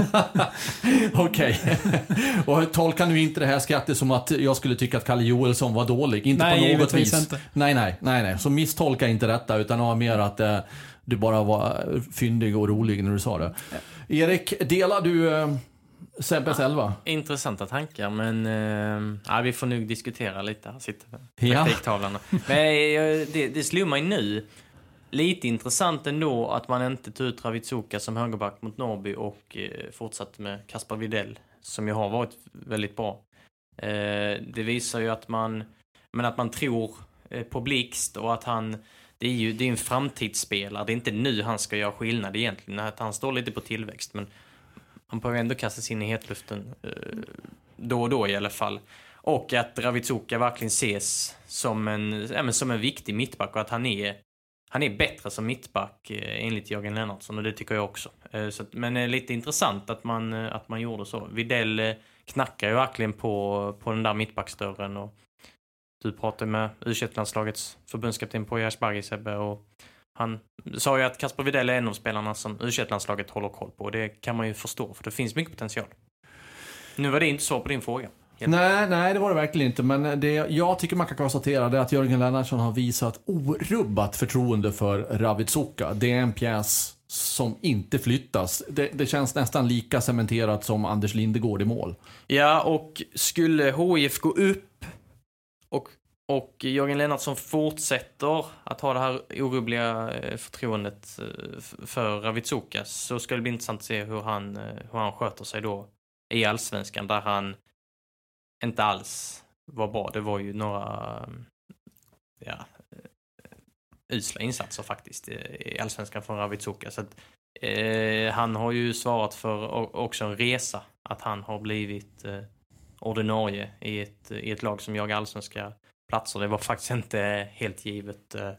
Okej. Och tolkar nu inte det här skrattet som att jag skulle tycka att Kalle Joelsson var dålig? Inte nej, på något vis. Inte. Nej, nej, nej, nej. Så misstolka inte detta utan ha mer att eh, du bara var fyndig och rolig när du sa det. Ja. Erik, delar du... Eh, Sebbes elva. Ja, intressanta tankar, men äh, ja, vi får nog diskutera lite här, sitter ja. taktiktavlarna. Men äh, det, det slår mig nu. Lite intressant ändå att man inte tog ut Ravitsuka som högerback mot Norrby och äh, fortsatte med Kasper Widell som ju har varit väldigt bra. Äh, det visar ju att man, men att man tror äh, på Blixt och att han, det är ju det är en framtidsspelare. Det är inte nu han ska göra skillnad egentligen, att han står lite på tillväxt, men han behöver ändå kasta sig in i hetluften eh, då och då i alla fall. Och att Ravitsuka verkligen ses som en, ja, men som en viktig mittback och att han är, han är bättre som mittback eh, enligt Jörgen Lennartsson och det tycker jag också. Eh, så att, men det är lite intressant att man, att man gjorde så. Widell eh, knackar ju verkligen på, på den där mittbacksdörren och du pratade med U tjugoett-landslagets förbundskapten på Jersberg Sebbe och han sa ju att Kasper Widell är en av spelarna som U tjugoett-landslaget håller koll på. Det kan man ju förstå, för det finns mycket potential. Nu var det inte så på din fråga. Nej, nej, det var det verkligen inte. Men det jag tycker man kan konstatera är att Jörgen Lennartsson har visat orubbat förtroende för Ravitsuka. Det är en pjäs som inte flyttas. Det, det känns nästan lika cementerat som Anders Lindegård i mål. Ja, och skulle H I F gå upp och Och Jörgen Lennartsson fortsätter att ha det här orubbliga förtroendet för Ravitsuka, så ska det bli intressant att se hur han, hur han sköter sig då i Allsvenskan, där han inte alls var bra. Det var ju några ja, usla insatser faktiskt i Allsvenskan från Ravitsuka. Så att, eh, han har ju svarat för också en resa, att han har blivit eh, ordinarie i ett, i ett lag som jagar allsvenska platser. Det var faktiskt inte helt givet uh,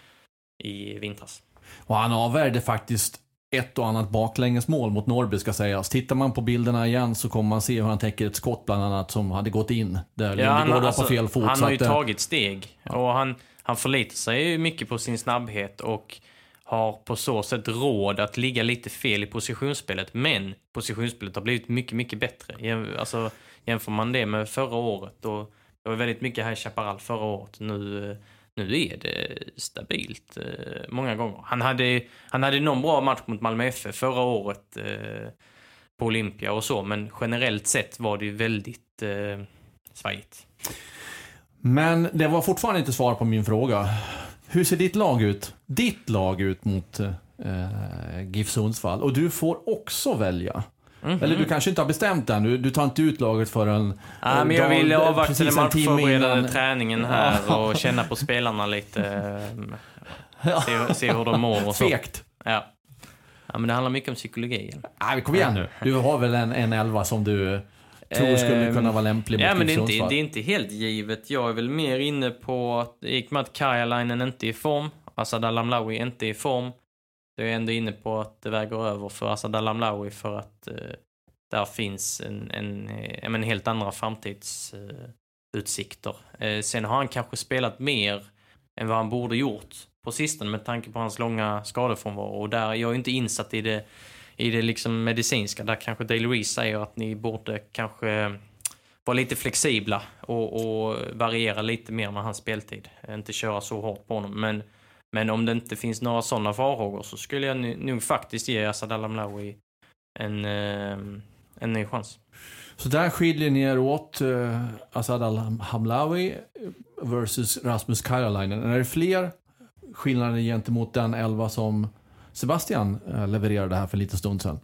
i vintras. Och han avvärjde faktiskt ett och annat baklängesmål mot Norrby, ska sägas. Tittar man på bilderna igen så kommer man se hur han täcker ett skott bland annat som hade gått in. Där ja, han, var alltså, på fel fot. Han så har ju att, tagit steg ja. och han, han förlitar sig mycket på sin snabbhet och har på så sätt råd att ligga lite fel i positionsspelet. Men positionsspelet har blivit mycket, mycket bättre. Alltså, jämför man det med förra året och det var väldigt mycket här i Chaparral förra året. Nu, nu är det stabilt eh, många gånger. Han hade, han hade någon bra match mot Malmö F F förra året eh, på Olympia och så. Men generellt sett var det ju väldigt eh, svajigt. Men det var fortfarande inte svar på min fråga. Hur ser ditt lag ut? Ditt lag ut mot eh, GIF Sundsvall. Och du får också välja. Mm-hmm. Eller du kanske inte har bestämt den. Du, du tar inte ut laget för en... Ja, men jag vill avvakta den matchförberedande innan... träningen här ja. och känna på spelarna lite. se, se hur de mår och så. Fekt. Ja. Ja, men det handlar mycket om psykologi. Nej, kom igen nu. Du har väl en, en elva som du tror skulle kunna vara lämplig mot Ja, men det är, inte, Sundsvall. det är inte helt givet. Jag är väl mer inne på att i och med att Kajalainen inte är i form, Asad Al-Amlawi inte är i form, då är jag ändå inne på att det väger över för Asad Al-Amlawi för att eh, där finns en, en, en, en helt andra framtidsutsikter. Eh, eh, sen har han kanske spelat mer än vad han borde gjort på sistone med tanke på hans långa skadefrånvaro. Och där jag är inte insatt i det, i det liksom medicinska. Där kanske Dale Reese säger att ni borde kanske vara lite flexibla och, och variera lite mer med hans speltid. Inte köra så hårt på honom. Men, men om det inte finns några sådana farhågor så skulle jag nu, nu faktiskt ge Asad Al-Amlawi en, en ny chans. Så där skiljer ni er åt uh, Asad Al-Hamlawi versus Rasmus Kajalainen. Är det fler skillnader gentemot den elva som Sebastian uh, levererade här för lite stund sedan?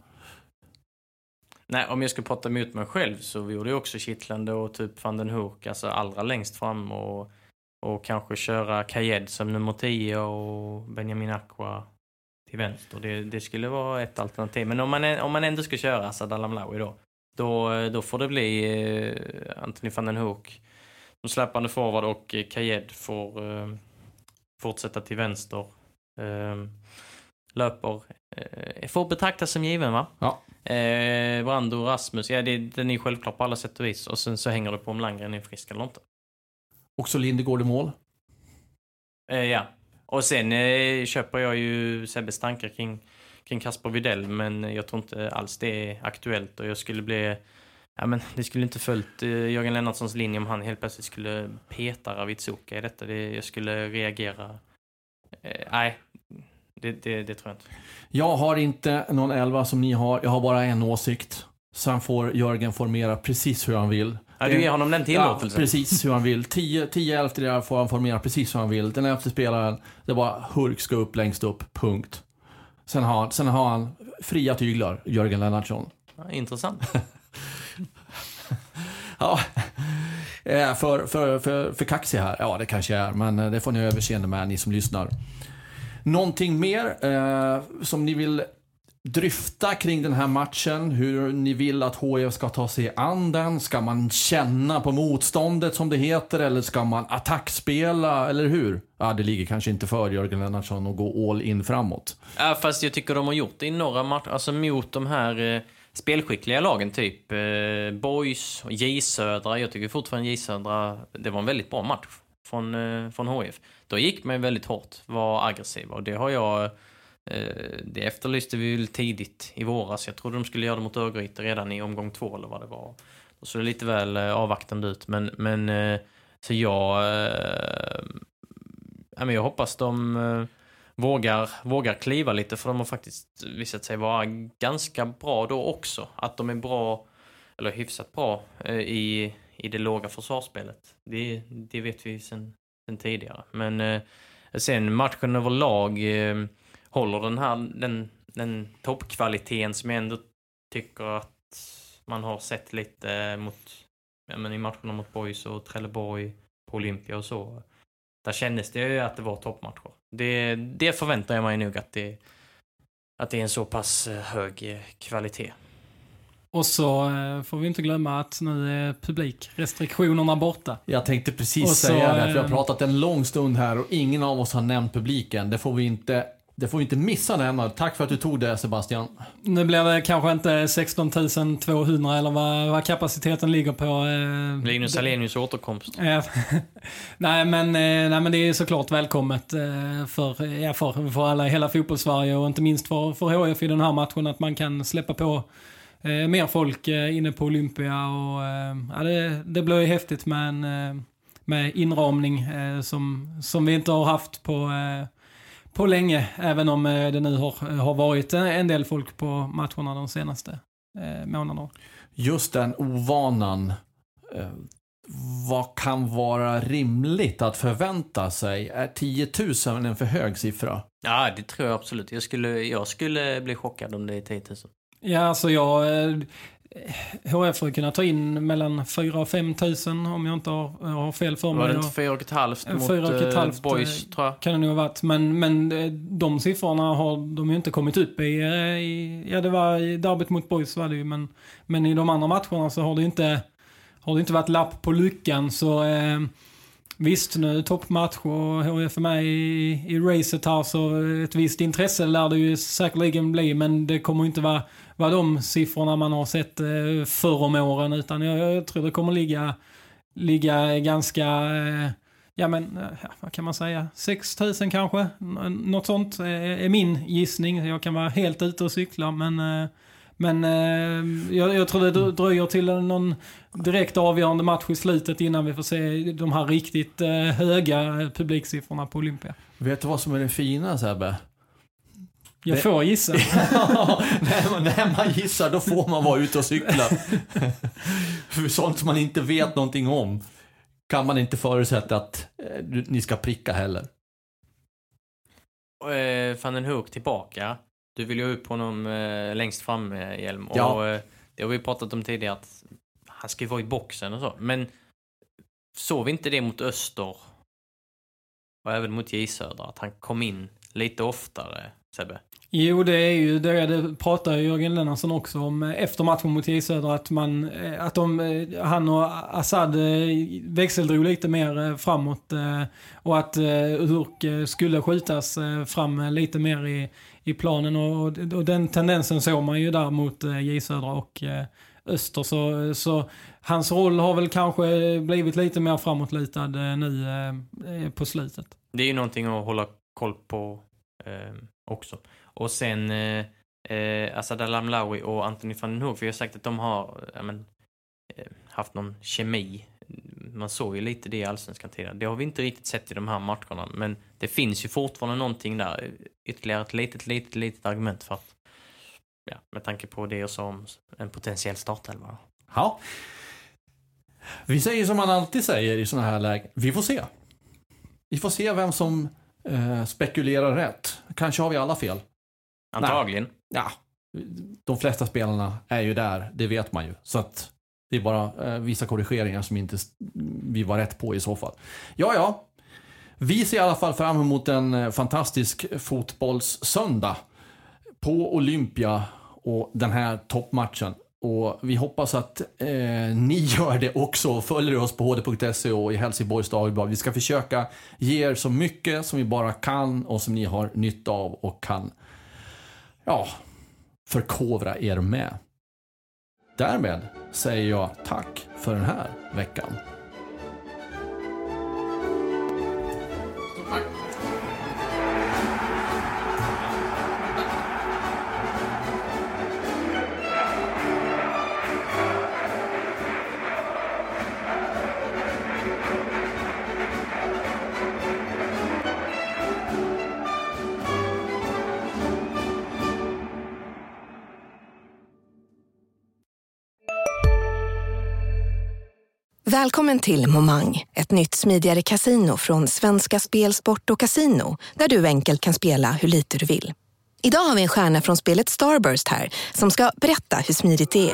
Nej, om jag ska prata emot mig själv så gjorde jag också kittlande och typ Van den Hoek, alltså allra längst fram och, och kanske köra Kajed som nummer tio och Benjamin Aqua till vänster. Det, det skulle vara ett alternativ. Men om man, om man ändå ska köra Asad Al-Amlawi då Då, då får det bli eh, Anthony van den Hoek som släppande forward och eh, Kajed får eh, fortsätta till vänster. Eh, löper. Eh, får betraktas som given, va? Ja. Eh, Brando och Rasmus, ja, det, den är självklart på alla sätt och vis. Och sen så hänger det på om Landgren är frisk eller inte. Också Lindegård i mål. Eh, ja. Och sen eh, köper jag ju Sebbes tankar kring kring Kasper Widell, men jag tror inte alls det är aktuellt och jag skulle bli ja men det skulle inte följt uh, Jörgen Lennartssons linje om han helt plötsligt skulle peta Ravitsuka i detta. Det, jag skulle reagera uh, nej, det, det, det tror jag inte. Jag har inte någon elva som ni har, jag har bara en åsikt. Sen får Jörgen formera precis hur han vill. Ja, du ger honom den tillåtelsen. Ja, precis hur han vill. Tio, tio elfte får han formera precis hur han vill. Den elfte spelaren, det är bara Hurk ska upp längst upp, punkt. Sen har, sen har han fria tyglar, Jörgen Lennartsson. Ja, intressant. Ja, för, för, för, för kaxig här. Ja, det kanske är, men det får ni överseende med, ni som lyssnar. Någonting mer eh, som ni vill dryfta kring den här matchen? Hur ni vill att H I F ska ta sig an den? Ska man känna på motståndet som det heter? Eller ska man attackspela? Eller hur? Ja, det ligger kanske inte för Jörgen Lennartsson att gå all in framåt. Ja, fast jag tycker de har gjort det i några matcher. Alltså mot de här eh, spelskickliga lagen typ. Eh, Boys och J Södra. Jag tycker fortfarande J Södra, det var en väldigt bra match från, eh, från H I F. Då gick man väldigt hårt, var aggressiva. Och det har jag... Det efterlyste vi ju tidigt i våras. Jag trodde de skulle göra det mot Örgryte redan i omgång två eller vad det var. Och så är det lite väl avvaktande ut. Men, men så jag äh, jag hoppas de vågar, vågar kliva lite. För de har faktiskt visat sig vara ganska bra då också. Att de är bra, eller hyfsat bra i, i det låga försvarsspelet. Det, det vet vi sen, sen tidigare. Men sen matchen överlag håller den här den, den toppkvaliteten som jag ändå tycker att man har sett lite mot ja, men i matcherna mot Boys och Trelleborg på Olympia och så. Där kändes det ju att det var toppmatcher. Det, det förväntar jag mig nog att det, att det är en så pass hög kvalitet. Och så eh, får vi inte glömma att nu är publikrestriktionerna borta. Jag tänkte precis så, säga det. För jag har pratat en lång stund här och ingen av oss har nämnt publiken. Det får vi inte... Det får vi inte missa det ännu. Tack för att du tog det, Sebastian. Nu blir det kanske inte sexton tusen tvåhundra eller vad, vad kapaciteten ligger på. Eh, Linus Alenius återkomst. Eh, nej, men, eh, nej men det är såklart välkommet eh, för, ja, för, för alla i hela fotbollssverige och inte minst för, för H I F i den här matchen att man kan släppa på eh, mer folk eh, inne på Olympia. Och, eh, ja, det, det blir ju häftigt med en eh, med inramning eh, som, som vi inte har haft på... Eh, På länge, även om det nu har, har varit en del folk på matcherna de senaste eh, månaderna. Just den ovanan eh, vad kan vara rimligt att förvänta sig? Är tio tusen en för hög siffra? Ja, det tror jag absolut. Jag skulle, jag skulle bli chockad om det är tio tusen. Ja, alltså jag... H F har kunnat ta in mellan fyra och fem tusen om jag inte har, har fel för mig. Var det inte fyra och ett halvt mot fyra och ett halvt, Boys, tror jag? Kan det nog ha varit. Men, men de siffrorna har de ju inte kommit upp i, i... Ja, det var i derbyt mot Boys var det ju. Men, men i de andra matcherna så har det inte, har det inte varit lapp på lyckan. Så eh, visst, nu toppmatch och H F är med i, i racet här. Så ett visst intresse lär det ju säkerligen bli. Men det kommer inte vara... var de siffrorna man har sett eh, förr om åren, utan jag, jag tror det kommer ligga ligga ganska eh, ja men ja, vad kan man säga, sex tusen kanske, något sånt är, är min gissning. Jag kan vara helt ute och cykla, men eh, men eh, jag, jag tror det dröjer till någon direkt avgörande match i slutet innan vi får se de här riktigt eh, höga publiksiffrorna på Olympia. Vet du vad som är det fina, Sebbe? Jag det... får gissa. när, man, när man gissar, då får man vara ute och cykla. För sånt som man inte vet någonting om kan man inte förutsätta att eh, ni ska pricka heller. Och, eh, Van den Hoek tillbaka. Du vill ju upp honom eh, längst fram, eh, Hjelm. Och ja. eh, det har vi pratat om tidigare, att han ska ju vara i boxen och så. Men såg vi inte det mot Öster och även mot J Södra, att han kom in lite oftare, Sebbe? Jo, det är ju det, det pratar Jörgen Lennartsson också om efter matchen mot J Södra, att man att de, han och Assad växeldrog lite mer framåt och att Urk skulle skjutas fram lite mer i, i planen, och, och den tendensen såg man ju där mot J Södra och Öster, så, så hans roll har väl kanske blivit lite mer framåtlitad nu på slutet. Det är ju någonting att hålla koll på eh, också. Och sen eh, eh, Assad Al-Amlawi och Anthony van den Hoek, för jag har sagt att de har ja, men, eh, haft någon kemi. Man såg ju lite det i allsvenskan tidigare. Det har vi inte riktigt sett i de här matcherna, men det finns ju fortfarande någonting där. Ytterligare ett litet, litet, litet argument för att, ja, med tanke på det och som en potentiell startelva. Ja. Vi säger som man alltid säger i såna här lägen. Vi får se. Vi får se vem som eh, spekulerar rätt. Kanske har vi alla fel. Antagligen. Nej. Ja, de flesta spelarna är ju där, det vet man ju. Så att det är bara eh, vissa korrigeringar som inte vi var rätt på i så fall. Ja, ja. Vi ser i alla fall fram emot en eh, fantastisk fotbollssöndag på Olympia och den här toppmatchen. Och vi hoppas att eh, ni gör det också och följer oss på h d punkt se och i Helsingborgs Dagblad. Vi ska försöka ge er så mycket som vi bara kan och som ni har nytta av och kan, ja, förkovra er med. Därmed säger jag tack för den här veckan. Välkommen till Momang, ett nytt smidigare casino från Svenska Spel, Sport och Casino, där du enkelt kan spela hur lite du vill. Idag har vi en stjärna från spelet Starburst här som ska berätta hur smidigt det är.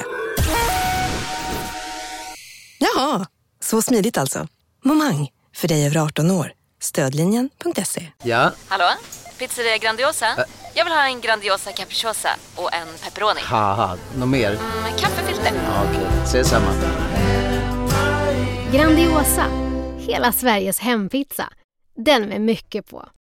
Jaha, så smidigt alltså. Momang, för dig över arton år. Stödlinjen punkt se. Ja? Hallå? Pizzeria Grandiosa? Ä Jag vill ha en Grandiosa capriciosa och en pepperoni. Haha, något mer? Mm, kaffefilter. Ja, okej, okay. Ses samma. Grandiosa, hela Sveriges hempizza. Den med mycket på.